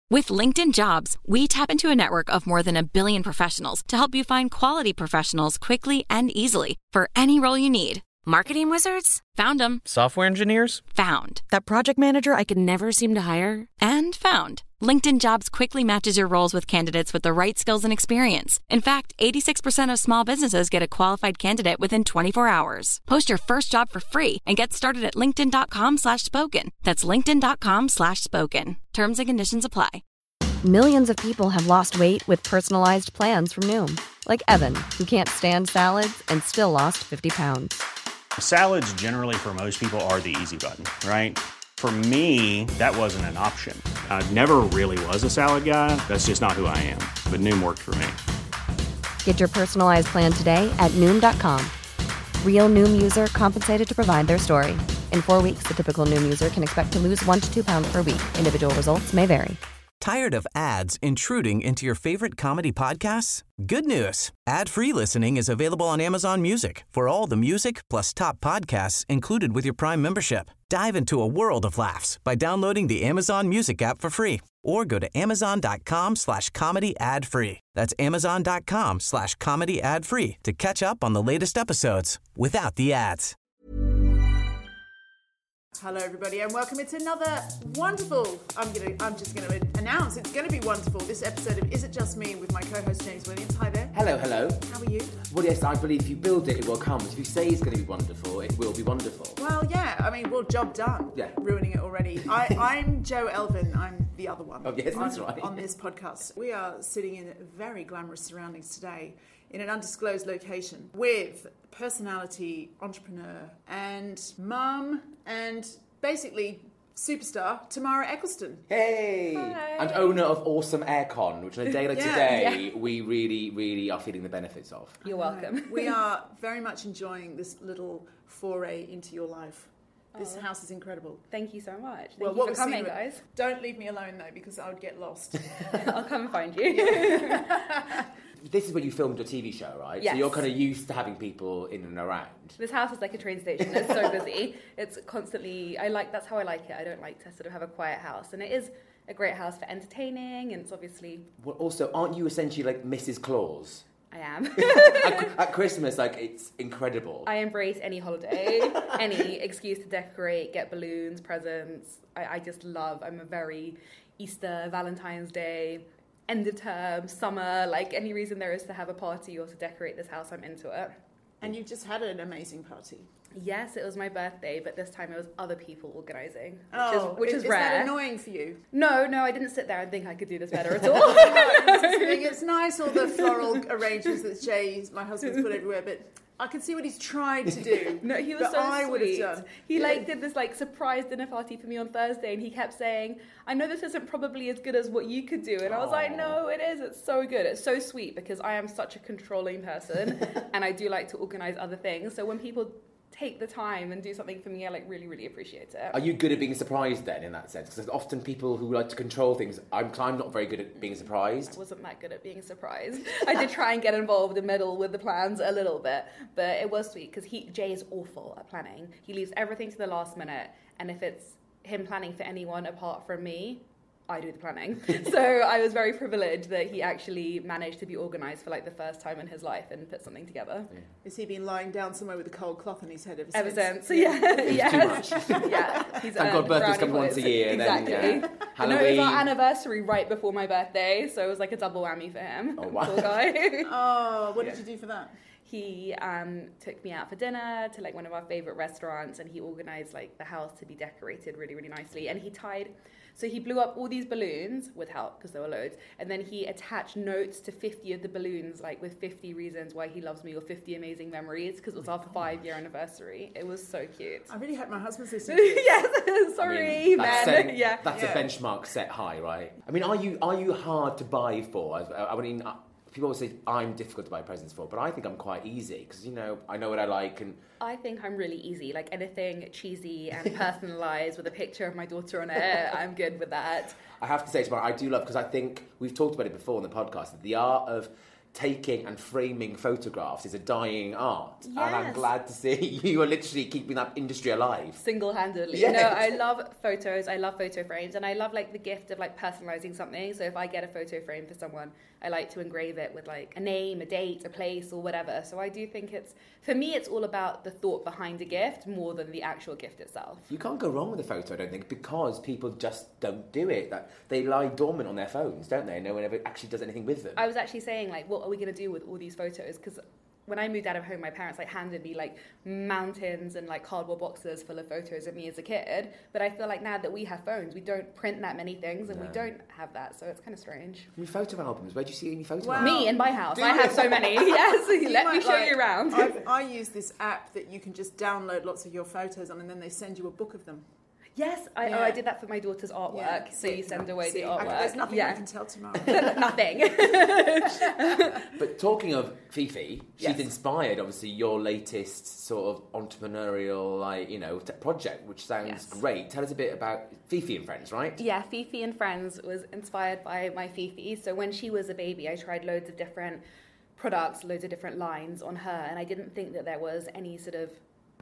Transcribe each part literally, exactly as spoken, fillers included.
With LinkedIn Jobs, we tap into a network of more than a billion professionals to help you find quality professionals quickly and easily for any role you need. Marketing wizards? Found them. Software engineers? Found. That project manager I could never seem to hire? And found. LinkedIn Jobs quickly matches your roles with candidates with the right skills and experience. In fact, eighty-six percent of small businesses get a qualified candidate within twenty-four hours. Post your first job for free and get started at linkedin.com slash spoken. That's linkedin.com slash spoken. Terms and conditions apply. Millions of people have lost weight with personalized plans from Noom. Like Evan, who can't stand salads and still lost fifty pounds. Salads generally for most people are the easy button, right? For me, that wasn't an option. I never really was a salad guy. That's just not who I am. But Noom worked for me. Get your personalized plan today at Noom dot com. Real Noom user compensated to provide their story. In four weeks, the typical Noom user can expect to lose one to two pounds per week. Individual results may vary. Tired of ads intruding into your favorite comedy podcasts? Good news. Ad-free listening is available on Amazon Music for all the music plus top podcasts included with your Prime membership. Dive into a world of laughs by downloading the Amazon Music app for free or go to amazon.com slash comedy ad free. That's amazon.com slash comedy ad free to catch up on the latest episodes without the ads. Hello everybody and welcome. It's another wonderful, I'm gonna I'm just gonna announce it's gonna be wonderful, this episode of Is It Just Me with my co-host James Williams. Hi there. Hello, hello. How are you? Well, yes, I believe if you build it, it will come. If you say it's going to be wonderful, it will be wonderful. Well, yeah, I mean, well, job done. Yeah. Ruining it already. I, I'm Joe Elvin. I'm the other one. Oh, yes, that's on, right. On this podcast. We are sitting in very glamorous surroundings today in an undisclosed location with personality, entrepreneur, and mum, and basically superstar Tamara Eccleston. Hey! Hi. And owner of Awesome Aircon, which on a day like Yeah, today, yeah. we really, really are feeling the benefits of. You're welcome. We are very much enjoying this little foray into your life. This Oh. house is incredible. Thank you so much. Thank Well, you what for we're coming, seeing- guys. Don't leave me alone though, because I would get lost. I'll come and find you. This is where you filmed your T V show, right? Yes. So you're kind of used to having people in and around. This house is like a train station. It's so busy. It's constantly, I like, that's how I like it. I don't like to sort of have a quiet house. And it is a great house for entertaining, and it's obviously... Well, also, aren't you essentially like Missus Claus? I am. at, at Christmas, like, it's incredible. I embrace any holiday, any excuse to decorate, get balloons, presents. I, I just love, I'm a very Easter, Valentine's Day, end of term, summer, like any reason there is to have a party or to decorate this house, I'm into it. And you've just had an amazing party. Yes, it was my birthday, but this time it was other people organising, which Oh, is, which is, is rare. that annoying for you? No, no, I didn't sit there and think I could do this better at all. It's nice, all the floral arrangements that Jay, my husband's put everywhere, but I can see what he's tried to do. No, he was that so I would have sweet. done. He Yeah. like did this like surprise dinner party for me on Thursday, and he kept saying, "I know this isn't probably as good as what you could do," and I was like, "No, it is. It's so good. It's so sweet because I am such a controlling person, and I do like to organize other things. So when people take the time and do something for me, I like really, really appreciate it." Are you good at being surprised then, in that sense? Because there's often people who like to control things. I'm, I'm not very good at being surprised. I wasn't that good at being surprised. I did try and get involved and meddle with the plans a little bit, but it was sweet because he Jay is awful at planning. He leaves everything to the last minute, and if it's him planning for anyone apart from me, I do the planning. So I was very privileged that he actually managed to be organised for like the first time in his life and put something together. Yeah. Has he been lying down somewhere with a cold cloth on his head ever, Ever since? since, yeah, It's yes. too much. Yeah, he's Thank God earned birthdays brownie come once points. a year, then, Exactly. yeah. I know it was Halloween. our anniversary right before my birthday, so it was like a double whammy for him. Oh, wow. Poor guy. Oh, what Yeah. did you do for that? He um, took me out for dinner to like one of our favourite restaurants, and he organised like the house to be decorated really, really nicely. And he tied, so he blew up all these balloons with help because there were loads, and then he attached notes to fifty of the balloons, like with fifty reasons why he loves me or fifty amazing memories, because it was our five-year anniversary. It was so cute. I really hope my husband's listening to this. Yes, sorry, I mean, that's man. setting- Yeah. That's Yeah. a benchmark set high, right? I mean, are you are you hard to buy for? I, I mean, uh, people always say I'm difficult to buy presents for, but I think I'm quite easy because, you know, I know what I like and... I think I'm really easy. Like anything cheesy and personalised with a picture of my daughter on it, I'm good with that. I have to say, tomorrow, I do love, because I think we've talked about it before on the podcast, that the art of taking and framing photographs is a dying art. Yes. And I'm glad to see you are literally keeping that industry alive. Single-handedly. Yes. No, I love photos. I love photo frames. And I love, like, the gift of, like, personalising something. So if I get a photo frame for someone, I like to engrave it with, like, a name, a date, a place, or whatever. So I do think it's, for me, it's all about the thought behind a gift more than the actual gift itself. You can't go wrong with a photo, I don't think, because people just don't do it. That they lie dormant on their phones, don't they? No one ever actually does anything with them. I was actually saying, like, what are we going to do with all these photos? Because when I moved out of home, my parents, like, handed me, like, mountains and, like, cardboard boxes full of photos of me as a kid. But I feel like now that we have phones, we don't print that many things, and No. we don't have that. So it's kind of strange. I mean, photo albums, where do you see any photo Wow. albums? Me in my house. Do I you? have so many. Yes, let me might show like- you around. I've, I use this app that you can just download lots of your photos on, and then they send you a book of them. Yes, I, Yeah. oh, I did that for my daughter's artwork. Yeah, So see, you send away see, the I- artwork. There's nothing yeah. I can tell tomorrow. Nothing. But talking of Fifi, she's Yes. inspired, obviously, your latest sort of entrepreneurial, like, you know, t- project, which sounds Yes. great. Tell us a bit about Fifi and Friends, right? Yeah, Fifi and Friends was inspired by my Fifi. So when she was a baby, I tried loads of different products, loads of different lines on her, and I didn't think that there was any sort of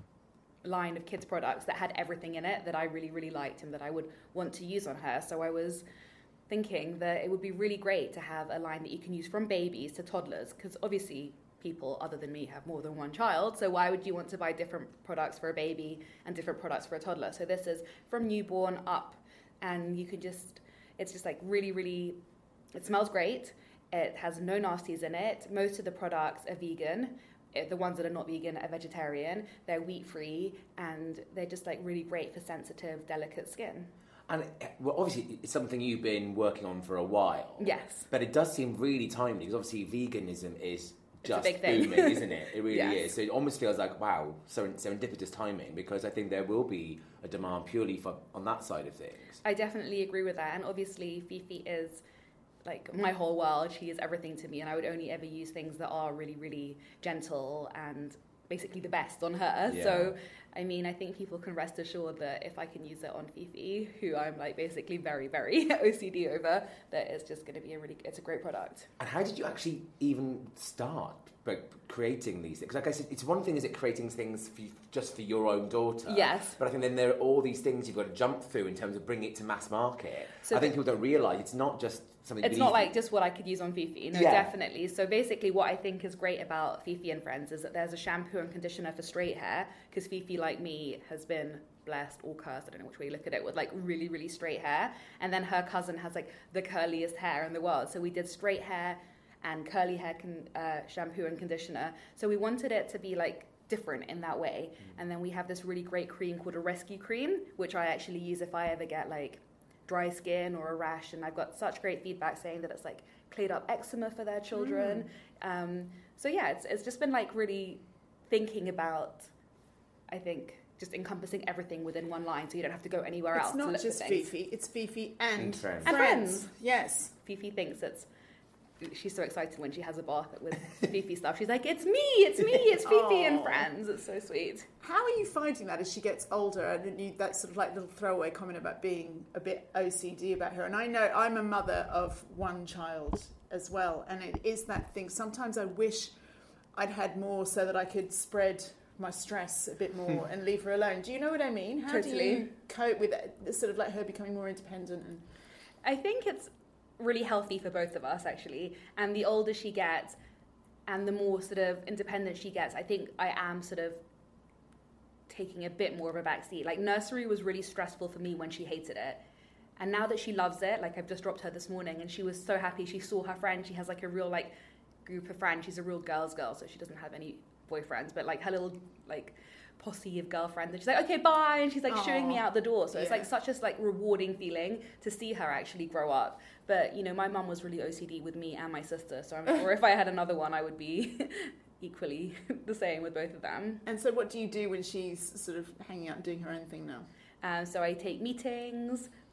line of kids products that had everything in it that I really, really liked and that I would want to use on her. So I was thinking that it would be really great to have a line that you can use from babies to toddlers, because obviously people other than me have more than one child, so why would you want to buy different products for a baby and different products for a toddler? So this is from newborn up, and you can just, it's just like really, really, it smells great. It has no nasties in it. Most of the products are vegan. The ones that are not vegan are vegetarian. They're wheat-free, and they're just like really great for sensitive, delicate skin. And, well, obviously, it's something you've been working on for a while. Yes. But it does seem really timely, because obviously veganism is It's a just big thing. booming, isn't it? It really Yes. is. So it almost feels like, wow, seren- serendipitous timing, because I think there will be a demand purely for on that side of things. I definitely agree with that. And obviously, Fifi is like my whole world. She is everything to me, and I would only ever use things that are really, really gentle and basically the best on her. Yeah. So, I mean, I think people can rest assured that if I can use it on Fifi, who I'm like basically very, very O C D over, that it's just going to be a really, it's a great product. And how did you actually even start like, creating these things? Like I said, it's one thing, is it creating things for you, just for your own daughter? Yes. But I think then there are all these things you've got to jump through in terms of bringing it to mass market. So I think the- people don't realise it's not just something It's that not you- like just what I could use on Fifi. No, Yeah. definitely. So basically what I think is great about Fifi and Friends is that there's a shampoo and conditioner for straight hair, because Fifi, like me, has been blessed or cursed, I don't know which way you look at it, with like really, really straight hair. And then her cousin has like the curliest hair in the world. So we did straight hair and curly hair con- uh, shampoo and conditioner. So we wanted it to be like different in that way. Mm. And then we have this really great cream called a rescue cream, which I actually use if I ever get like dry skin or a rash, and I've got such great feedback saying that it's like cleared up eczema for their children. Mm. Um, so yeah, it's it's just been like really thinking about, I think, just encompassing everything within one line, so you don't have to go anywhere It's else. to not look just for things. Fifi, it's Fifi and, And Friends. And Friends. Yes. Fifi thinks it's. She's so excited when she has a bath with Fifi stuff. She's like, "It's me, it's me, it's Fifi and Aw. Friends." It's so sweet. How are you finding that as she gets older? And you, that sort of like little throwaway comment about being a bit O C D about her. And I know I'm a mother of one child as well, and it is that thing. Sometimes I wish I'd had more so that I could spread my stress a bit more and leave her alone. Do you know what I mean? How do Totally. you cope with it, sort of like her becoming more independent? And I think it's really healthy for both of us, actually. And the older she gets and the more sort of independent she gets, I think I am sort of taking a bit more of a backseat. Like, nursery was really stressful for me when she hated it. And now that she loves it, like, I've just dropped her this morning and she was so happy. She saw her friend. She has like a real like group of friends. She's a real girl's girl, so she doesn't have any boyfriends, but like her little like posse of girlfriends, and she's like, okay, bye, and she's like shooing me Aw. out the door. So it's Yeah. like such a like rewarding feeling to see her actually grow up. But you know, my mum was really O C D with me and my sister, so I'm sure if I had another one, I would be equally the same with both of them. and so, what do you do when she's sort of hanging out and doing her own thing now? Um, so I take meetings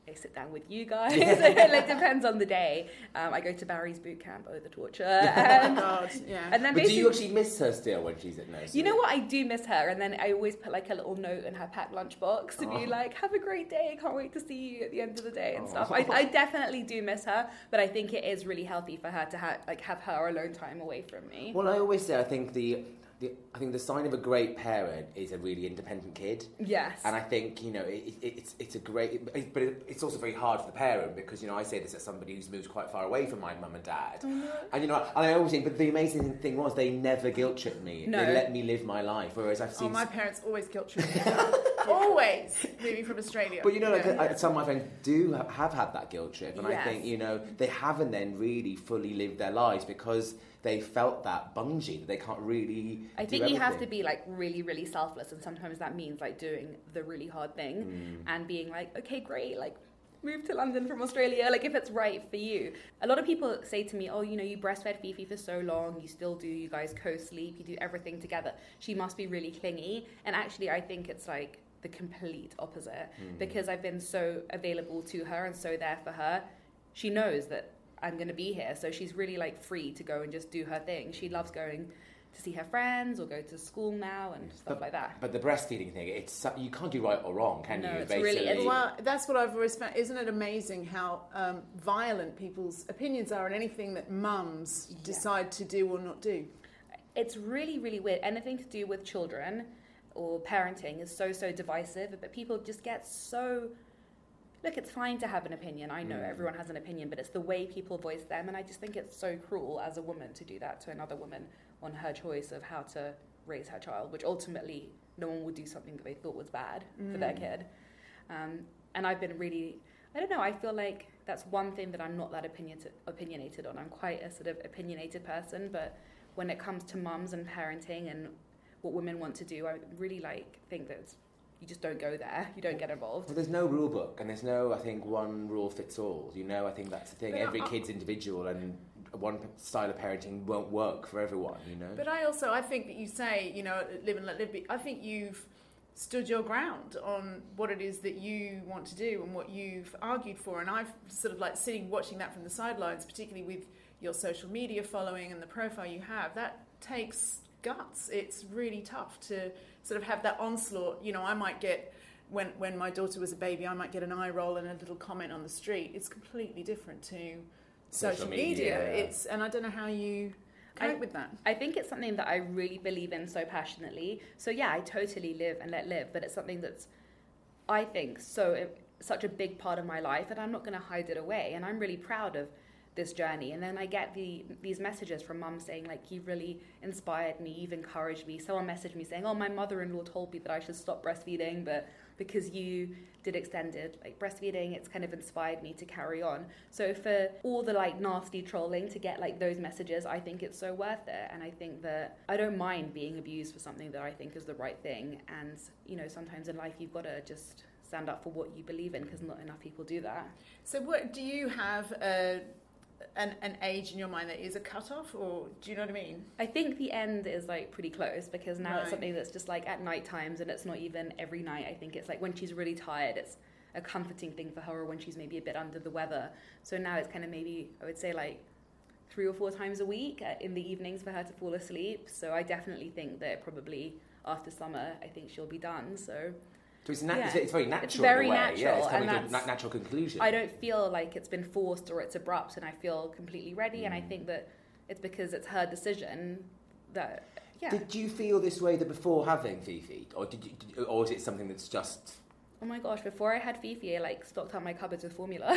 I sit down with you guys. It like, depends on the day. Um, I go to Barry's boot camp. Oh, the torture. And, oh God, yeah. And then but do you actually miss her still when she's at nursery? You know what? I do miss her, and then I always put like a little note in her packed lunchbox to oh. be like, "Have a great day. Can't wait to see you at the end of the day and oh. stuff." I, I definitely do miss her, but I think it is really healthy for her to have like have her alone time away from me. Well, I always say I think the. The, I think the sign of a great parent is a really independent kid. Yes. And I think, you know, it, it, it's it's a great... It, but it, it's also very hard for the parent because, you know, I say this as somebody who's moved quite far away from my mum and dad. Mm-hmm. And, you know, and I always think, but the amazing thing was they never guilt-tripped me. No. They let me live my life, whereas I've seen... Oh, my parents always guilt-tripped me. Always. Moving from Australia. But, you know, like, yeah. I, some of my friends do have, have had that guilt trip. And yes. I think, you know, they haven't then really fully lived their lives because... they felt that bungee that they can't really I do think everything. You have to be like really, really selfless, and sometimes that means like doing the really hard thing mm. and being like, okay, great, like move to London from Australia, like if it's right for you. A lot of people say to me, oh, you know, you breastfed Fifi for so long, you still do, you guys co-sleep, you do everything together. She must be really clingy. And actually, I think it's like the complete opposite mm. because I've been so available to her and so there for her. She knows that I'm going to be here, so she's really like free to go and just do her thing. She loves going to see her friends or go to school now and stuff but, like that. But the breastfeeding thing, it's you can't do right or wrong, can no, you? It's basically? really, it's well, that's what I've always found. Isn't it amazing how um, violent people's opinions are on anything that mums yeah. decide to do or not do? It's really, really weird. Anything to do with children or parenting is so, so divisive, but people just get so... Look, it's fine to have an opinion. I know mm. everyone has an opinion, but it's the way people voice them. And I just think it's so cruel as a woman to do that to another woman on her choice of how to raise her child, which ultimately no one would do something that they thought was bad mm. for their kid. Um, and I've been really, I don't know, I feel like that's one thing that I'm not that opinion opinionated on. I'm quite a sort of opinionated person, but when it comes to mums and parenting and what women want to do, I really like think that it's, you just don't go there. You don't get involved. Well, there's no rule book, and there's no, I think, one rule fits all. You know, I think that's the thing. But Every I, kid's individual, and one style of parenting won't work for everyone, you know? But I also, I think that you say, you know, live and let live. I think you've stood your ground on what it is that you want to do and what you've argued for. And I've sort of like sitting, watching that from the sidelines, particularly with your social media following and the profile you have. That takes guts. It's really tough to sort of have that onslaught. You know, I might get, when when my daughter was a baby, I might get an eye roll and a little comment on the street. It's completely different to social, social media. media. It's and I don't know how you cope I, with that. I think it's something that I really believe in so passionately. So yeah, I totally live and let live, but it's something that's, I think, so such a big part of my life, and I'm not going to hide it away. And I'm really proud of this journey. And then I get the these messages from mum saying, like, you've really inspired me, you've encouraged me. Someone messaged me saying, oh, my mother-in-law told me that I should stop breastfeeding, but because you did extended like breastfeeding, it's kind of inspired me to carry on. So for all the like nasty trolling to get like those messages, I think it's so worth it. And I think that I don't mind being abused for something that I think is the right thing. And you know, sometimes in life you've got to just stand up for what you believe in, because not enough people do that. So what do you have a An, an age in your mind that is a cutoff, or do you know what I mean? I think the end is like pretty close, because now right. it's something that's just like at night times, and it's not even every night. I think it's like when she's really tired, it's a comforting thing for her, or when she's maybe a bit under the weather. So now it's kind of maybe, I would say, like three or four times a week in the evenings for her to fall asleep. So I definitely think that probably after summer, I think she'll be done. So So it's, nat- yeah. it's very natural. It's very in a way. natural. Yeah, it's coming and to a natural conclusion. I don't feel like it's been forced or it's abrupt, and I feel completely ready. Mm. And I think that it's because it's her decision that, yeah. Did you feel this way that before having Fifi? Or, did you, did, or is it something that's just... Oh my gosh, before I had Fifi, I like stocked up my cupboards with formula.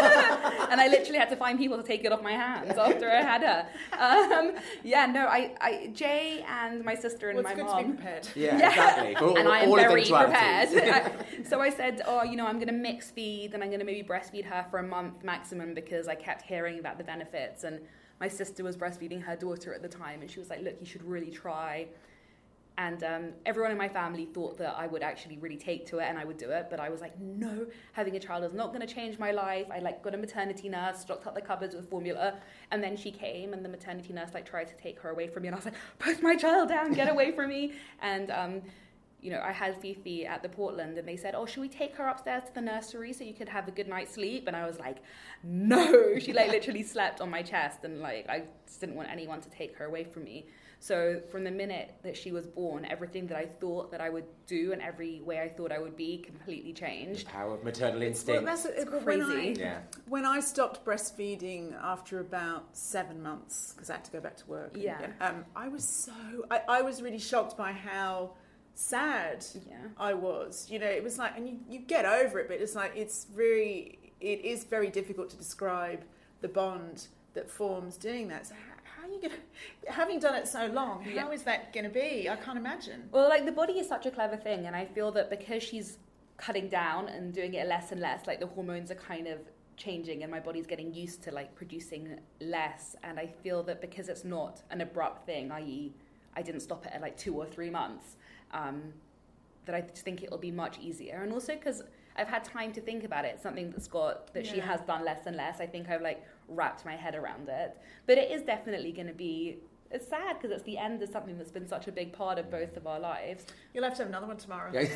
And I literally had to find people to take it off my hands after I had her. Um, yeah, no, I, I, Jay and my sister and well, my it's good mom. to be prepared. Yeah, yeah. exactly. All, and I am all very prepared. So I said, oh, you know, I'm going to mix feed and I'm going to maybe breastfeed her for a month maximum, because I kept hearing about the benefits. And my sister was breastfeeding her daughter at the time, and she was like, look, you should really try. And um, everyone in my family thought that I would actually really take to it and I would do it. But I was like, no, having a child is not going to change my life. I like got a maternity nurse, stocked up the cupboards with formula. And then she came, and the maternity nurse like tried to take her away from me. And I was like, put my child down, get away from me. And um, you know, I had Fifi at the Portland and they said, oh, should we take her upstairs to the nursery so you could have a good night's sleep? And I was like, no. She like literally slept on my chest, and like I just didn't want anyone to take her away from me. So from the minute that she was born, everything that I thought that I would do and every way I thought I would be completely changed. The power of maternal instinct. Well, that's, It's when crazy. I, Yeah. when I stopped breastfeeding after about seven months, because I had to go back to work. and- Yeah. Um, I was so, I, I was really shocked by how sad Yeah. I was. You know, it was like, and you, you get over it, but it's like, it's very, it is very difficult to describe the bond that forms doing that. So how, how are you going to, having done it so long, how Yeah. is that going to be? I can't imagine. Well, like the body is such a clever thing, and I feel that because she's cutting down and doing it less and less, like the hormones are kind of changing and my body's getting used to like producing less, and I feel that because it's not an abrupt thing, that is I didn't stop it at like two or three months, um, that I just think it'll be much easier. And also because I've had time to think about it, something that Scott, that she Yeah. has done less and less, I think I've like wrapped my head around it. But it is definitely going to be, it's sad because it's the end of something that's been such a big part of both of our lives. You'll have to have another one tomorrow. Yeah.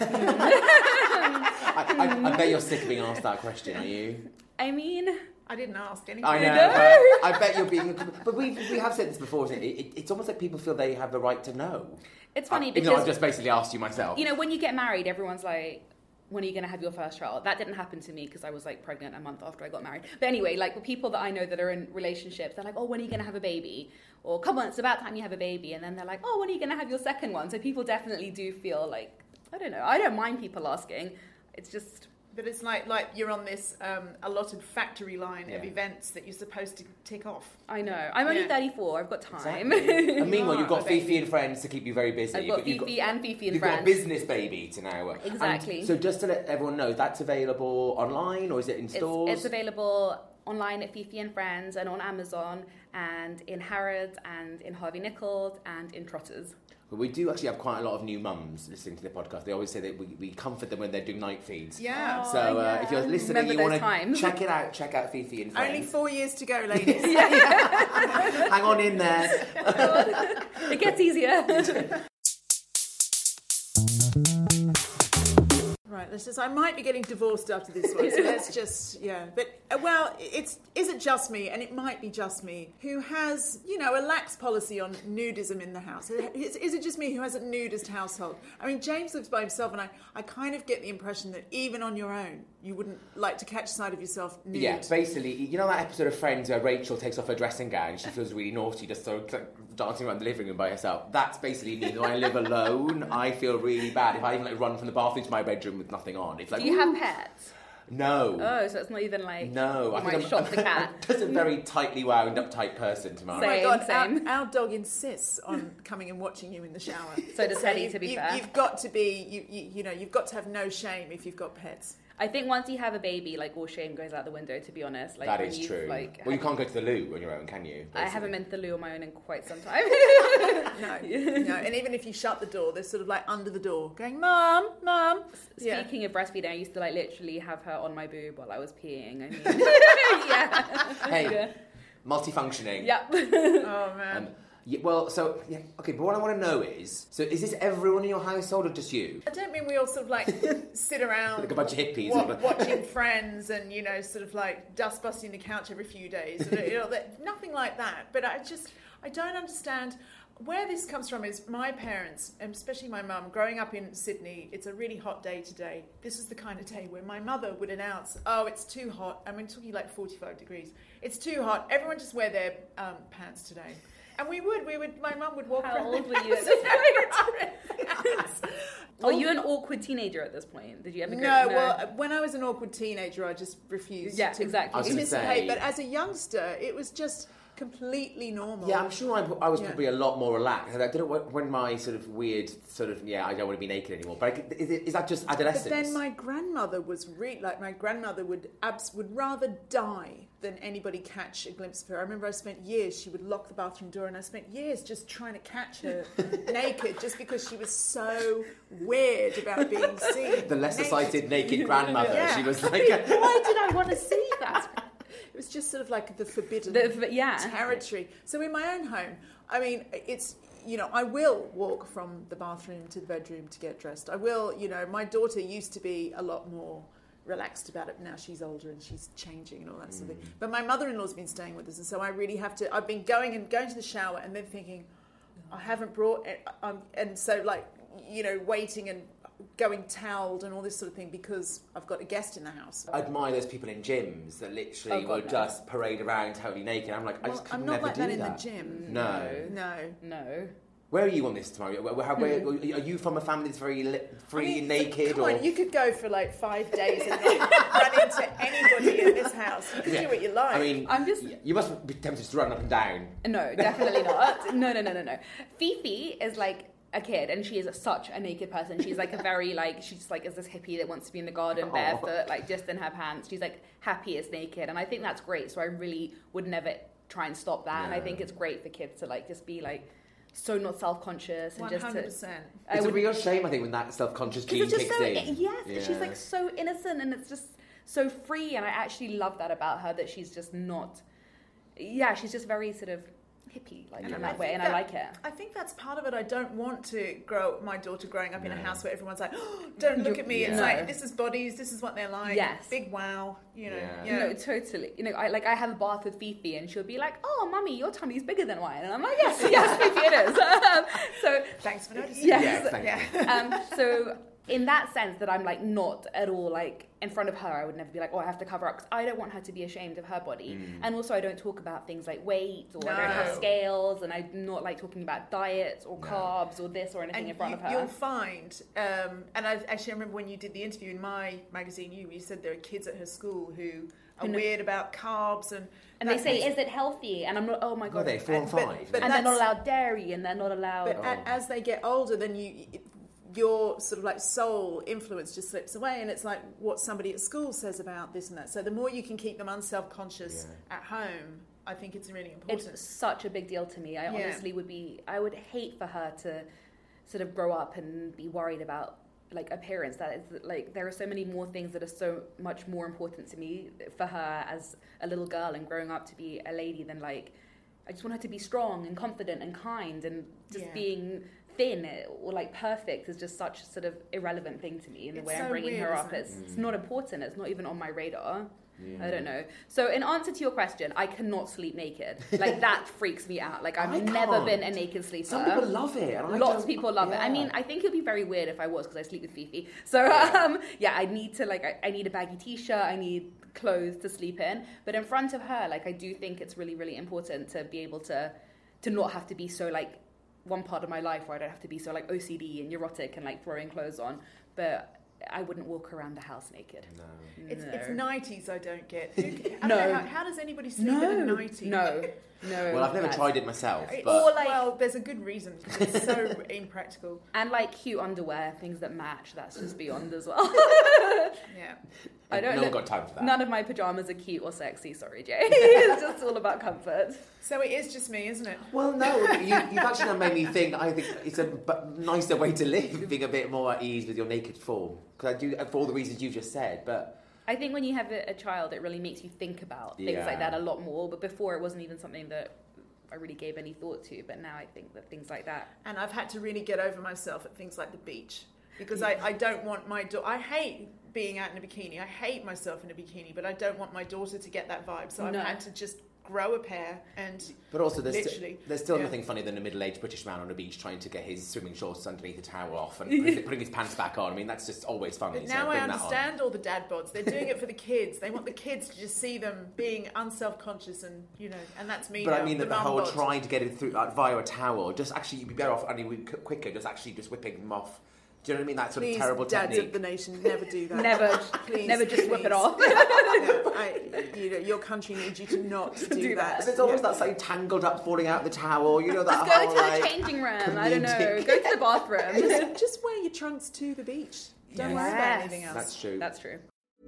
I, I, I bet you're sick of being asked that question, are you? I mean, I didn't ask anything. I know, know. but I bet you're being... But we we have said this before, isn't it? It, It's almost like people feel they have the right to know. it's funny I, even though because, I've just basically asked you myself. you know, when you get married, everyone's like, when are you going to have your first child? That didn't happen to me because I was like pregnant a month after I got married. But anyway, like the people that I know that are in relationships, they're like, oh, when are you going to have a baby? Or come on, it's about time you have a baby. And then they're like, oh, when are you going to have your second one? So people definitely do feel like, I don't know, I don't mind people asking. It's just... But it's like like you're on this um, allotted factory line of Yeah. events that you're supposed to tick off. I know. I'm only Yeah. thirty-four. I've got time. Exactly. And meanwhile, you've got I bet Fifi and friends to keep you very busy. I've You've got you've Fifi and Fifi and You've got a friends. business baby to now. And Exactly. so just to let everyone know, that's available online or is it in It's, stores? it's available online at Fifi and Friends and on Amazon and in Harrods and in Harvey Nichols and in Trotters. But we do actually have quite a lot of new mums listening to the podcast. They always say that we, we comfat them when they're doing night feeds. Yeah. So uh, if you're listening, Remember you those want to times. check it out. Check out Fifi and Friends. Only four years to go, ladies. Hang on in there. It gets easier. Right, let's just. I might be getting divorced after this one, so let's just, yeah. But uh, well, it's is it just me, and it might be just me, who has, you know, a lax policy on nudism in the house? Is, is it just me who has a nudist household? I mean, James lives by himself, and I, I kind of get the impression that even on your own, you wouldn't like to catch sight of yourself nude. Yeah, basically, you know that episode of Friends where Rachel takes off her dressing gown, she feels really naughty, just sort of like, dancing around the living room by herself. That's basically me. When I live alone, I feel really bad. If I even like run from the bathroom to my bedroom with nothing on, it's like, Do you have "Woo." pets? No. Oh, so it's not even like No, you I might think I'm, shop the cat. I'm just a very tightly wound, uptight person, Tamara. Oh my Same, God, same. Our, our dog insists on coming and watching you in the shower. So does Teddy, you- to be you, fair. You've got to be, you, you, you know, you've got to have no shame if you've got pets. I think once you have a baby, like all shame goes out the window. To be honest, like That when is you've, true. Like, well, you had- can't go to the loo on your own, can you? I haven't been to the loo on my own in quite some time. No, no. And even if you shut the door, they're sort of like under the door, going, "Mum, Mum." Yeah. Speaking of breastfeeding, I used to like literally have her on my boob while I was peeing. I mean, yeah, Hey, yeah. multifunctioning. Yep. Oh man. Um, yeah, well, so, yeah, okay, but what I want to know is, so is this everyone in your household or just you? I don't mean we all sort of like sit around Like a bunch of hippies. wa- or- watching Friends and, you know, sort of like dust busting the couch every few days. You know, that, nothing like that. But I just, I don't understand where this comes from. Is my parents, and especially my mum, growing up in Sydney, it's a really hot day today. This is the kind of day where my mother would announce, oh, it's too hot. I mean, talking like forty-five degrees. It's too hot. Everyone just wear their um, pants today. And we would, we would, my mum would walk How around old the were you at house this point? Were you an awkward teenager at this point? Did you ever go? No, well, when I was an awkward teenager, I just refused Yeah, to exactly. I was gonna participate. say- But as a youngster, it was just completely normal. Yeah, I'm sure I, I was Yeah. probably a lot more relaxed. I didn't when my sort of weird sort of yeah, I don't want to be naked anymore. But I, is, it, is that just adolescence? But then my grandmother was really like my grandmother would abs- would rather die than anybody catch a glimpse of her. I remember I spent years. She would lock the bathroom door, and I spent years just trying to catch her naked, just because she was so weird about being seen. the lesser naked. sighted naked grandmother. Yeah. She was I like, mean, a, why did I want to see that? It was just sort of like the forbidden The- yeah. territory. So in my own home, I mean, it's you know, I will walk from the bathroom to the bedroom to get dressed. I will, you know, my daughter used to be a lot more relaxed about it. Now she's older and she's changing and all that mm. sort of thing. But my mother-in-law's been staying with us, and so I really have to, I've been going and going to the shower and then thinking, I haven't brought, um, and so like, you know, waiting and going toweled and all this sort of thing because I've got a guest in the house. I admire those people in gyms that literally oh, God, will no. just parade around totally naked. I'm like, I well, just could I'm never not like do that in that. the gym. No. No. No. Where are you on this tomorrow? Where, where, where, are you from a family that's very li- free, I mean, naked? Come or? on, you could go for like five days and not run into anybody in this house. You can yeah. do what you like. I mean, I'm just... you must be tempted to run up and down. No, definitely not. No, no, no, no, no. Fifi is like a kid, and she is such a naked person. She's like a very like she's like is this hippie that wants to be in the garden Aww. barefoot, like just in her pants. She's like happy as naked, and I think that's great. So I really would never try and stop that. Yeah. And I think it's great for kids to like just be like so not self-conscious and one hundred percent. Just to. It's I a real shame, I think, when that self-conscious gene it's just kicks so, in. Yes, yeah. she's like so innocent, and it's just so free, and I actually love that about her, that she's just not. Yeah, she's just very sort of hippie like in that way, and that, I like it. I think that's part of it. I don't want to grow my daughter growing up no. in a house where everyone's like, oh, don't look at me. Yeah. It's like, this is bodies, this is what they're like. Yes. Big wow. You know. Yeah. Yeah. No, totally. You know, I like I have a bath with Fifi, and she'll be like, oh, mummy, your tummy's bigger than mine. And I'm like, yes, yes, Fifi, it is. um, so thanks for noticing. Yes. yes thank yeah. um, so in that sense that I'm like not at all like in front of her, I would never be like, oh, I have to cover up, because I don't want her to be ashamed of her body. Mm. And also I don't talk about things like weight, or no. I don't have scales, and I'm not like talking about diets or no. carbs or this or anything and in front you, of her. You'll find, um, and I actually remember when you did the interview in my magazine, you, you said there are kids at her school who are who weird about carbs, and and they say, is it healthy? And I'm not, oh my God. Well, they're four and five. But, but and they're not allowed dairy, and they're not allowed... But oh. as they get older, then you... It, your sort of like soul influence just slips away, and it's like what somebody at school says about this and that. So the more you can keep them unself-conscious yeah. at home, I think it's really important. It's such a big deal to me. I yeah. honestly would be, I would hate for her to sort of grow up and be worried about like appearance. That is like, there are so many more things that are so much more important to me for her as a little girl and growing up to be a lady than like, I just want her to be strong and confident and kind, and just yeah. being thin or like perfect is just such a sort of irrelevant thing to me in the it's way so I'm bringing weird, her up. It? It's, mm. it's not important. It's not even on my radar. Yeah. I don't know. So in answer to your question, I cannot sleep naked. Like that freaks me out. Like I've never been a naked sleeper. Some people love it. And I Lots don't, of people love yeah. it. I mean, I think it would be very weird if I was, because I sleep with Fifi. So yeah, um, yeah I need to like, I, I need a baggy t-shirt. I need clothes to sleep in. But in front of her, like I do think it's really, really important to be able to, to not have to be so like, one part of my life where I don't have to be so like O C D and neurotic and like throwing clothes on, but I wouldn't walk around the house naked. No. It's, no. it's nineties I don't get. Who, I no. don't know, how, how does anybody sleep no. in a nightie? No. No. Well, I've never that's... tried it myself. But... Or like, well, there's a good reason, because it's so impractical. And like cute underwear, things that match, that's just beyond as well. Yeah. I don't no know. one got time for that. None of my pajamas are cute or sexy, sorry, Jay. It's just all about comfort. So it is just me, isn't it? Well, no, you, you've actually done made me think. I think it's a b- nicer way to live, being a bit more at ease with your naked form. Because I do, for all the reasons you just said, but... I think when you have a, a child, it really makes you think about things yeah. like that a lot more. But before, it wasn't even something that I really gave any thought to. But now I think that things like that... And I've had to really get over myself at things like the beach. Because I, I don't want my daughter... I hate being out in a bikini. I hate myself in a bikini. But I don't want my daughter to get that vibe. So I've no. had to just grow a pair and But also, there's, literally... st- there's still yeah. nothing funny than a middle-aged British man on a beach trying to get his swimming shorts underneath the towel off and putting, putting his pants back on. I mean, that's just always funny. But so now I bring that understand all the dad bods. They're doing it for the kids. They want the kids to just see them being unself-conscious, and, you know, and that's me But now, I mean, the that the mum whole bod. trying to get it through like, via a towel, just actually, you'd be better off, I mean, quicker, just actually just whipping them off. Do you know what I mean? That sort Please, of terrible dads technique. of the nation, never do that. Never, please, never just please. whip it off. Yeah, I, you know, your country needs you to not do, Do that. that. There's always Yeah. that same tangled up, falling out the towel. You know that Just go whole, to like, the changing room. I don't know. comedic- Go to the bathroom. Just, just wear your trunks to the beach. Don't Yes. worry about anything else. That's true. That's true.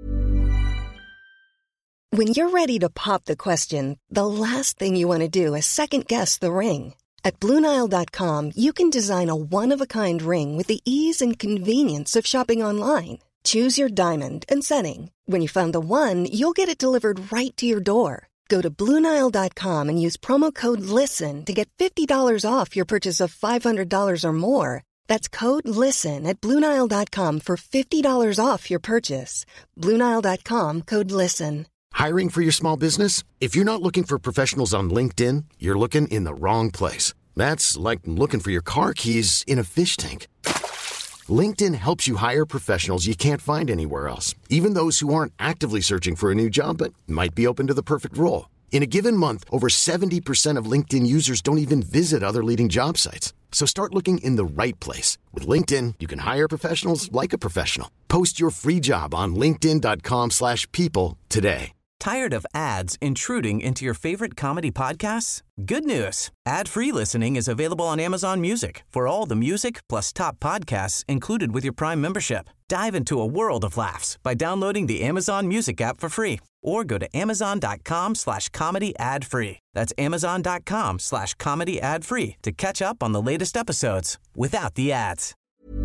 When you're ready to pop the question, the last thing you want to do is second-guess the ring. At Blue Nile dot com, you can design a one-of-a-kind ring with the ease and convenience of shopping online. Choose your diamond and setting. When you find the one, you'll get it delivered right to your door. Go to Blue Nile dot com and use promo code LISTEN to get fifty dollars off your purchase of five hundred dollars or more. That's code LISTEN at Blue Nile dot com for fifty dollars off your purchase. Blue Nile dot com, code LISTEN. Hiring for your small business? If you're not looking for professionals on LinkedIn, you're looking in the wrong place. That's like looking for your car keys in a fish tank. LinkedIn helps you hire professionals you can't find anywhere else, even those who aren't actively searching for a new job but might be open to the perfect role. In a given month, over seventy percent of LinkedIn users don't even visit other leading job sites. So start looking in the right place. With LinkedIn, you can hire professionals like a professional. Post your free job on linkedin dot com slash people today. Tired of ads intruding into your favorite comedy podcasts? Good news. Ad-free listening is available on Amazon Music for all the music plus top podcasts included with your Prime membership. Dive into a world of laughs by downloading the Amazon Music app for free or go to amazon.com slash comedy ad free. That's amazon.com slash comedy ad free to catch up on the latest episodes without the ads.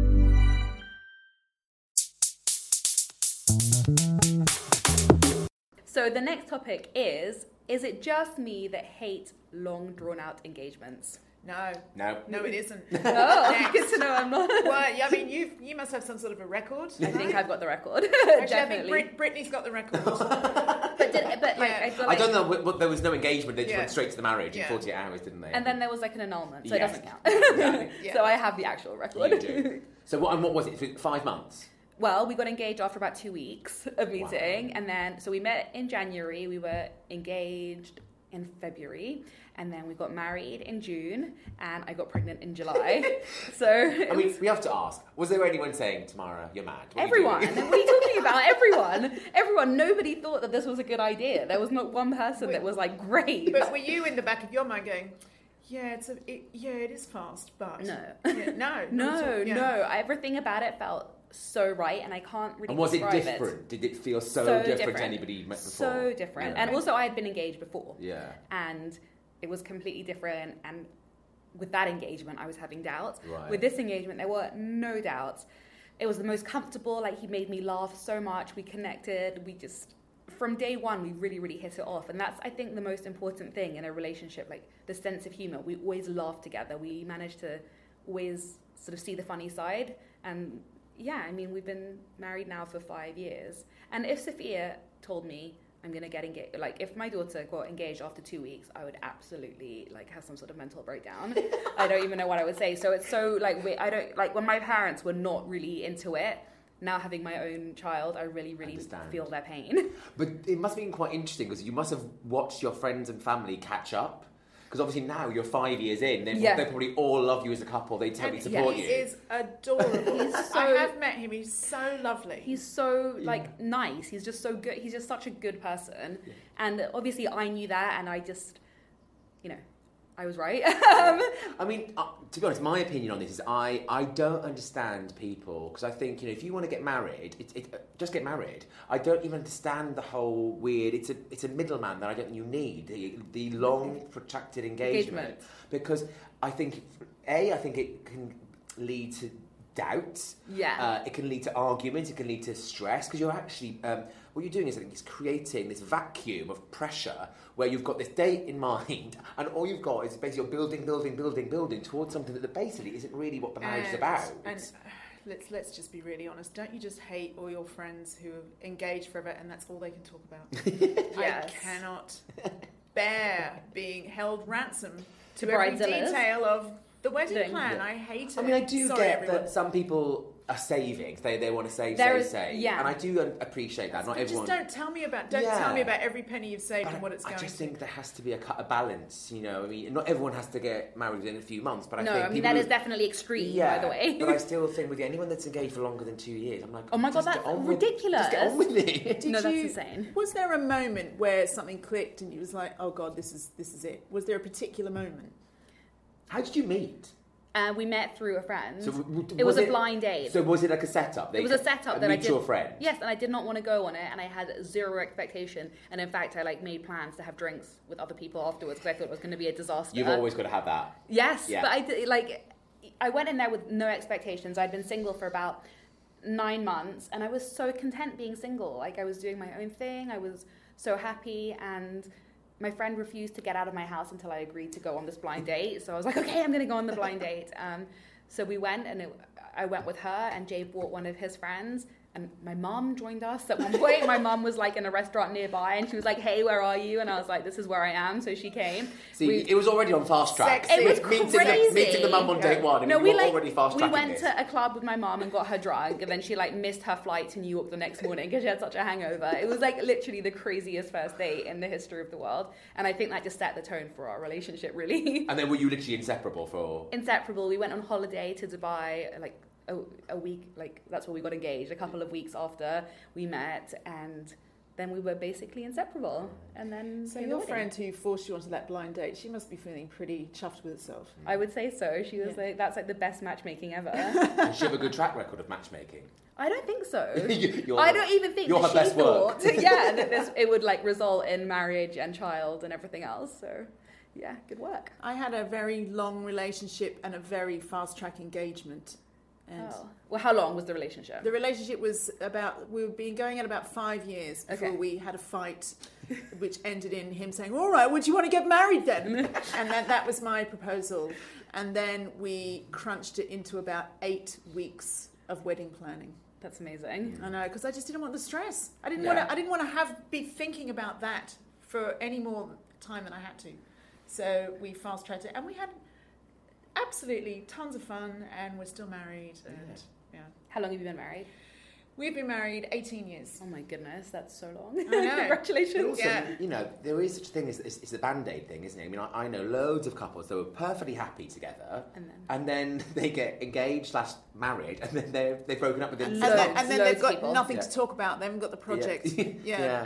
So the next topic is, is it just me that hate long drawn-out engagements? No. No. No, it isn't. Oh, good to know I'm not. Well, yeah, I mean, you you must have some sort of a record. I think I've got the record. Actually, Definitely. I think Brit- Brittany's got the record. but did, but like, Yeah. I, feel I like, don't know, what, what, there was no engagement, they just Yeah. went straight to the marriage Yeah. in forty-eight hours, didn't they? And then there was like an annulment, so Yes. it doesn't count. Exactly. Yeah. So I have the actual record. You do. So what, and what was it, for five months? Well, we got engaged after about two weeks of meeting, wow. and then so we met in January. We were engaged in February, and then we got married in June, and I got pregnant in July. So I mean, we have to ask: was there anyone saying, "Tamara, you're mad"? What everyone. Are you doing? What are you talking about? Everyone. Everyone. Nobody thought that this was a good idea. There was not one person Wait, that was like, "Great." But were you in the back of your mind going, "Yeah, it's a, it, yeah, it is fast, but no, yeah, no, no, yeah. no." Everything about it felt so right, and I can't really And was it describe different? It. Did it feel so, so different, different to anybody you met before? So different. Yeah. And also I had been engaged before. Yeah. And it was completely different, and with that engagement I was having doubts. Right. With this engagement there were no doubts. It was the most comfortable, like he made me laugh so much, we connected, we just from day one we really, really hit it off. And that's I think the most important thing in a relationship, like the sense of humour. We always laugh together. We managed to always sort of see the funny side. And yeah, I mean, we've been married now for five years. And if Sophia told me I'm going to get engaged, like if my daughter got engaged after two weeks, I would absolutely like have some sort of mental breakdown. I don't even know what I would say. So it's so like, we, I don't, like when my parents were not really into it, now having my own child, I really, really Understand. feel their pain. But it must have been quite interesting because you must have watched your friends and family catch up. Because obviously now you're five years in, they, Yeah. they probably all love you as a couple. They totally And support he you. is adorable. He's so- I have met him. He's so lovely. He's so like nice. He's just so good. He's just such a good person. Yeah. And obviously I knew that, and I just, you know, I was right. um, I mean, uh, to be honest, my opinion on this is I, I don't understand people because I think, you know, if you want to get married, it, it, uh, just get married. I don't even understand the whole weird, it's a it's a middleman that I don't think you need, the, the long, protracted engagement. Engagement. Because I think, A, I think it can lead to doubt. Yeah. Uh, it can lead to arguments, it can lead to stress because you're actually, um, what you're doing is I think it's creating this vacuum of pressure where you've got this date in mind and all you've got is basically you're building, building, building, building towards something that basically isn't really what the marriage is And- about. And uh, let's let's just be really honest. Don't you just hate all your friends who are engaged forever and that's all they can talk about? Yes. I cannot bear being held ransom to To every bridezillas. detail of the wedding Doing- plan. Yeah. I hate it. I mean, I do Sorry, get everyone. that some people are saving. They they want to save, There save, is- save. yeah. And I do un- appreciate that. Not But everyone. Just don't tell me about. Don't Yeah. tell me about every penny you've saved But and what it's I going just to. think there has to be a, cut- a balance, you know. I mean, not everyone has to get married in a few months, but I no, think I mean people that who- is definitely extreme, yeah, by the way. but I still think with anyone that's engaged for longer than two years, I'm like, Oh my God, just that's get on with- ridiculous. Just get on with it. Did No, that's you- insane. Was there a moment where something clicked and you was like, "Oh God, this is this is it"? Was there a particular moment? How did you meet? Uh, we met through a friend. So w- w- it was, a blind date. So was it like a setup? It was a setup a that I mutual did. friend. Yes, and I did not want to go on it, and I had zero expectation. And in fact, I like made plans to have drinks with other people afterwards because I thought it was going to be a disaster. You've always got to have that. Yes, Yeah. but I did, like I went in there with no expectations. I'd been single for about nine months, and I was so content being single. Like I was doing my own thing. I was so happy, and my friend refused to get out of my house until I agreed to go on this blind date. So I was like, okay, I'm going to go on the blind date. Um, so we went, and it, I went with her, and Jay brought one of his friends. And my mum joined us at one point. My mum was like in a restaurant nearby, and she was like, hey, where are you? And I was like, this is where I am. So she came. See, we, it was already on fast track. Sexy. It was meeting crazy. The, meeting the mum on date one. I mean, no, we, we were like, already fast we tracking went this. to a club with my mum and got her drunk, and then she like missed her flight to New York the next morning because she had such a hangover. It was like literally the craziest first date in the history of the world. And I think that just set the tone for our relationship, really. And then were you literally inseparable for... Inseparable. We went on holiday to Dubai, like, A, a week, like that's where we got engaged. A couple of weeks after we met, and then we were basically inseparable. And then so your friend who forced you onto that blind date, she must be feeling pretty chuffed with herself. I would say so. She was yeah. like, "That's like the best matchmaking ever." Does she have a good track record of matchmaking? I don't think so. you're, I don't even think you're that her she best thought, work. yeah, that this it would like result in marriage and child and everything else. So. Yeah, good work. I had a very long relationship and a very fast-track engagement. And oh. Well, how long was the relationship? The relationship was about, we've been going at about five years before okay. we had a fight, which ended in him saying, all right, would you want to get married then? And then that was my proposal. And then we crunched it into about eight weeks of wedding planning. That's amazing. I know, because I just didn't want the stress. I didn't yeah. want to. I didn't want to have be thinking about that for any more time than I had to. So we fast tracked it, and we had absolutely tons of fun, and we're still married. And yeah. yeah. How long have you been married? We've been married eighteen years. Oh my goodness, that's so long. I know. Congratulations. Also, yeah. you know, there is such a thing as it's, it's the Band-Aid thing, isn't it? I mean, I, I know loads of couples that were perfectly happy together, and then, and then they get engaged slash married, and then they're, they've broken up within and, six then, months. and then they've got people. nothing yeah. to talk about. They haven't got the project. Yeah. yeah. yeah.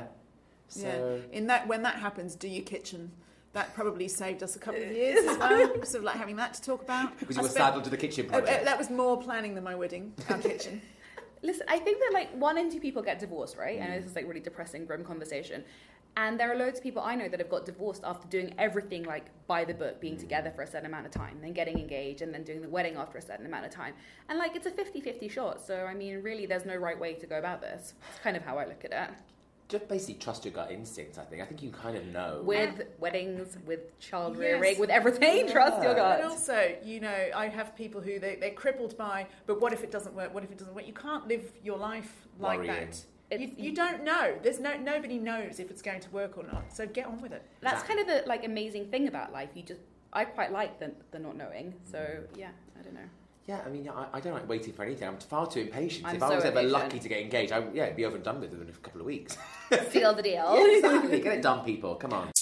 So... yeah. In that, when that happens, do your kitchen. That probably saved us a couple of years as well, sort of like having that to talk about. Because you I were spent, saddled to the kitchen project. Uh, uh, that was more planning than my wedding, our kitchen. Listen, I think that like one in two people get divorced, right? Mm. And this is like really depressing, grim conversation. And there are loads of people I know that have got divorced after doing everything like by the book, being mm. together for a certain amount of time, then getting engaged, and then doing the wedding after a certain amount of time. And like it's a fifty-fifty shot. So I mean, really, there's no right way to go about this. It's kind of how I look at it. Just basically trust your gut instincts, I think. I think you kind of know. With yeah. weddings, with child yes. rearing, with everything, yeah. trust your gut. And also, you know, I have people who, they, they're crippled by, but what if it doesn't work? What if it doesn't work? You can't live your life like Worrying. that. You, you don't know. There's no nobody knows if it's going to work or not. So get on with it. That's exactly. kind of the like amazing thing about life. You just, I quite like the, the not knowing. So yeah, I don't know. Yeah, I mean, I, I don't like waiting for anything. I'm far too impatient. I'm if so I was ever impatient. lucky to get engaged, I, yeah, it'd be over and done with within a couple of weeks. Seal the deal. Yeah, exactly. Get it done, people. Come on.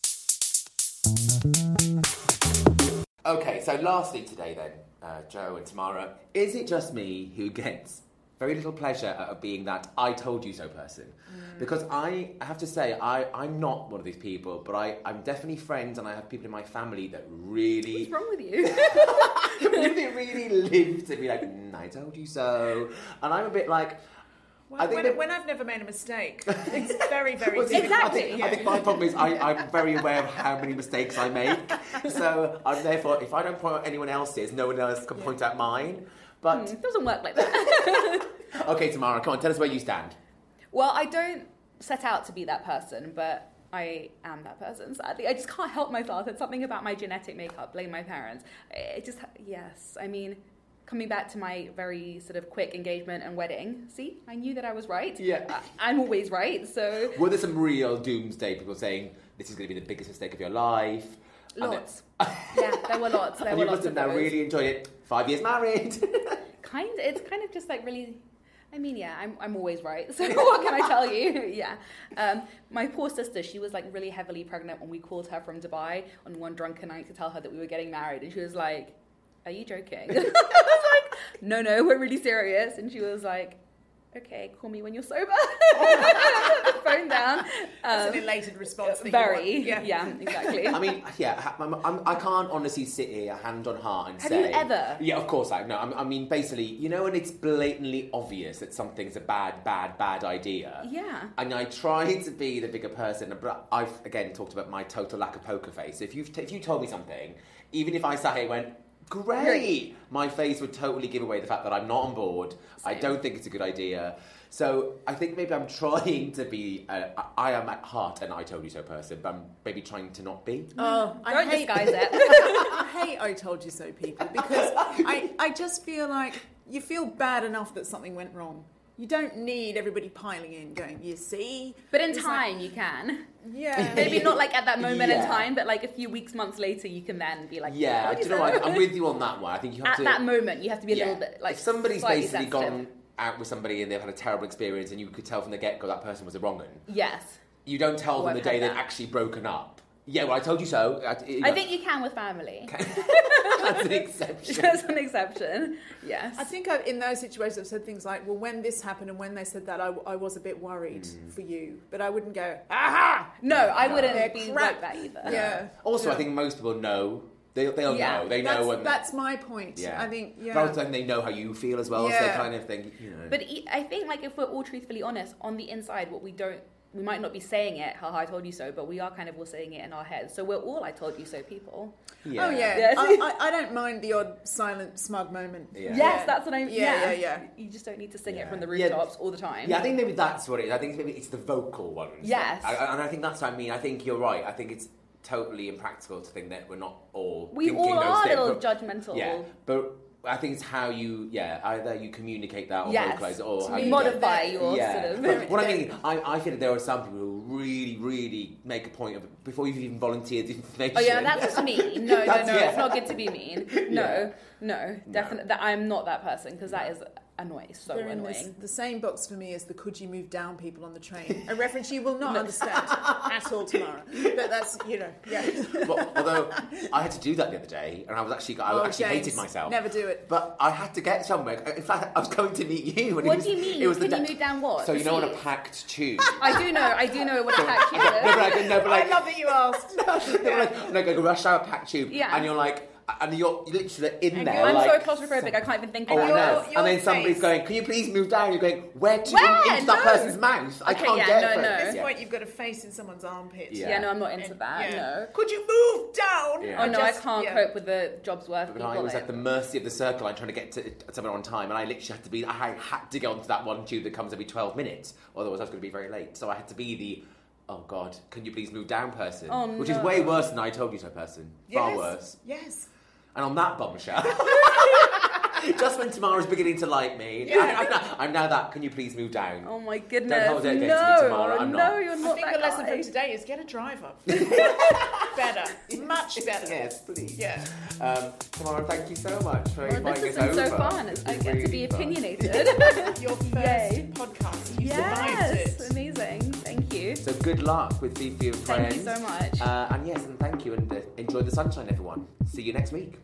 Okay, so lastly today then, uh, Joe and Tamara, is it just me who gets very little pleasure out of being that I told you so person? Mm. Because I have to say, I, I'm not one of these people, but I, I'm definitely friends and I have people in my family that really... What's wrong with you? really, really live to be like, mm, I told you so. And I'm a bit like... Well, I think when, that, when I've never made a mistake, it's very, very well, difficult. Exactly. I think, I think my problem is I, I'm very aware of how many mistakes I make. So I'm therefore, if I don't point out anyone else's, no one else can yeah. point out mine. But mm, it doesn't work like that. Okay, Tamara, come on, tell us where you stand. Well, I don't set out to be that person, but I am that person, sadly. I just can't help myself. It's something about my genetic makeup, blame my parents. It just, yes, I mean... Coming back to my very sort of quick engagement and wedding, see, I knew that I was right. Yeah. I, I'm always right, so... Were there some real doomsday people saying, this is going to be the biggest mistake of your life? Lots. Yeah, there were lots. There and were you lots must have now really enjoyed it. Five years married. Kind It's kind of just like really... I mean, yeah, I'm I'm always right, so what can I tell you? Yeah. Um, my poor sister, she was like really heavily pregnant when we called her from Dubai on one drunken night to tell her that we were getting married, and she was like... Are you joking? I was like, no, no, we're really serious. And she was like, okay, call me when you're sober. The phone down. Um, That's an elated response. Very, yeah. yeah, exactly. I mean, yeah, I'm, I'm, I can't honestly sit here, hand on heart, and Have say... Have you ever? Yeah, of course I no. I mean, basically, you know when it's blatantly obvious that something's a bad, bad, bad idea? Yeah. And I try to be the bigger person, but I've, again, talked about my total lack of poker face. If, you've t- if you told me something, even if I sat here and went... great. My face would totally give away the fact that I'm not on board. Same. I don't think it's a good idea. So I think maybe I'm trying to be, uh, I am at heart an I told you so person, but I'm maybe trying to not be. Oh, I Don't hate, disguise it. I hate I told you so people because I, I just feel like you feel bad enough that something went wrong. You don't need everybody piling in going, you see? But in It's time, like, you can. yeah. Maybe not like at that moment Yeah. in time, but like a few weeks, months later, you can then be like, Yeah, what do is you know what? that? I'm with you on that one. I think you have At to... that moment, you have to be a yeah. little bit like If somebody's slightly basically sensitive. gone out with somebody and they've had a terrible experience and you could tell from the get-go that person was a wrong one, Yes. you don't tell Oh, them I've the day had they've that. actually broken up. Yeah, well, I told you so. I, you I know, think you can with family. that's an exception. That's an exception. Yes. I think I've, in those situations I've said things like, well, when this happened and when they said that, I, I was a bit worried Mm. for you. But I wouldn't go, aha! no, I wouldn't Yeah, be crap. like that either. Yeah. Also, Yeah. I think most people know. They, they'll Yeah, know. They That's, know when... that's my point. yeah. I think, yeah. But also they know how you feel as well, so they Yeah. kind of think, you know... But e- I think, like, if we're all truthfully honest, on the inside, what we don't, we might not be saying it, haha, I told you so, but we are kind of all saying it in our heads. So we're all I told you so people. yeah. Oh, yeah. Yes. I, I, I don't mind the odd silent, smug moment. Yeah. Yes, that's what I mean. Yeah, yeah, yeah. You just don't need to sing Yeah. it from the Yeah. rooftops all the time. Yeah, I think maybe that's what it is. I think maybe it's the vocal ones. Yes. I, I- and I think that's what I mean. I think you're right. I think it's totally impractical to think that we're not all We thinking all those are a things. little But- judgmental. Yeah, but I think it's how you, yeah, either you communicate that or Yes. vocalise it or To how me, you Modify Yeah. your yeah. sort of... But what I mean, I, I feel that there are some people who really, really make a point of, before you've even volunteered the information. Oh yeah, that's just mean. No, no, That's- no, yeah. it's not good to be mean. No, Yeah. no, definitely. That I'm not that person because that is annoying, so They're in this, annoying. the same box for me as the could you move down people on the train. A reference you will not understand at all tomorrow. But that's, you know, yeah. Well, although I had to do that the other day, and I was actually, I Oh, actually James, hated myself. never do it. But I had to get somewhere. In fact, I was going to meet you. And What it was, do you mean? It was Can the you da- move down what? So The you know, on a seat? packed tube. I do know, I do know what a packed tube no, but is. like, no, but like, I love that you asked. no, but like, like a rush hour packed tube, Yeah. and you're like, and you're literally in And there. you're- I'm like, so claustrophobic, I can't even think Oh, about I your- know. it. your And then somebody's face. going, "Can you please move down?" You're going, "Where to?" Where? Into that No. person's mouth. I Okay, can't yeah, get no, it. no. At this Yeah. point, you've got a face in someone's armpit. Yeah. Yeah, no, I'm not into And- that, yeah. no. Could you move down? Yeah. Oh no, I Just- can't yeah. cope with the job's worth But people. I was in. at the mercy of the circle line trying to get to someone on time, and I literally had to be. I had to get onto that one tube that comes every twelve minutes, otherwise I was going to be very late. So I had to be the, oh God, can you please move down person? Oh, Which is no. way worse than I told you so person. Far Yes. worse. Yes. And on that bombshell, just when Tamara's beginning to like me, Yeah. I, I'm, now, I'm now that, can you please move down? Oh my goodness. hold it against me, no, Tamara, I'm no, not. you're I not think that the lesson guy. from today is get a driver. Better. Much better. Yes, please. Yeah. Um, Tamara, thank you so much for Well, inviting this us has been over. so fun. It's- I It's get to really be fun. opinionated. Your first Yay. podcast. You Yes, survived it. amazing. Thank you. So good luck with Fifi and Thank Friends. you so much. Uh, and yes, and thank you, and uh, enjoy the sunshine, everyone. See you next week.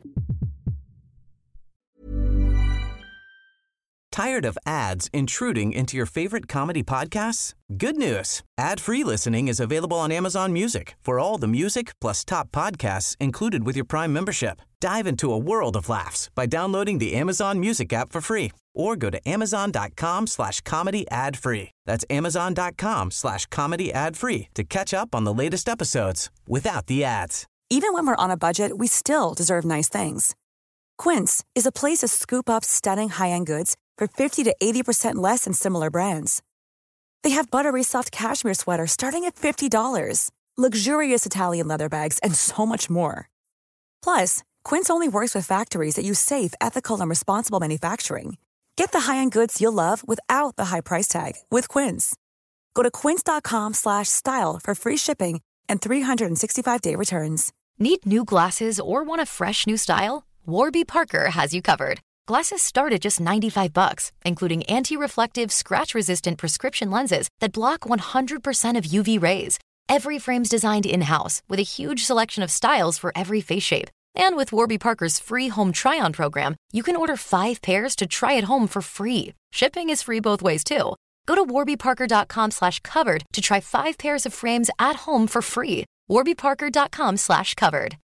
Tired of ads intruding into your favorite comedy podcasts? Good news. Ad-free listening is available on Amazon Music for all the music plus top podcasts included with your Prime membership. Dive into a world of laughs by downloading the Amazon Music app for free or go to amazon.com slash comedy ad free. That's amazon.com slash comedy ad free to catch up on the latest episodes without the ads. Even when we're on a budget, we still deserve nice things. Quince is a place to scoop up stunning high-end goods for fifty to eighty percent less than similar brands. They have buttery soft cashmere sweaters starting at fifty dollars, luxurious Italian leather bags, and so much more. Plus, Quince only works with factories that use safe, ethical, and responsible manufacturing. Get the high-end goods you'll love without the high price tag with Quince. Go to quince.com slash style for free shipping and three sixty-five day returns. Need new glasses or want a fresh new style? Warby Parker has you covered. Glasses start at just ninety-five bucks, including anti-reflective, scratch-resistant prescription lenses that block one hundred percent of U V rays. Every frame's designed in-house with a huge selection of styles for every face shape. And with Warby Parker's free home try-on program, you can order five pairs to try at home for free. Shipping is free both ways, too. Go to warbyparker.com slash covered to try five pairs of frames at home for free. warbyparker.com slash covered.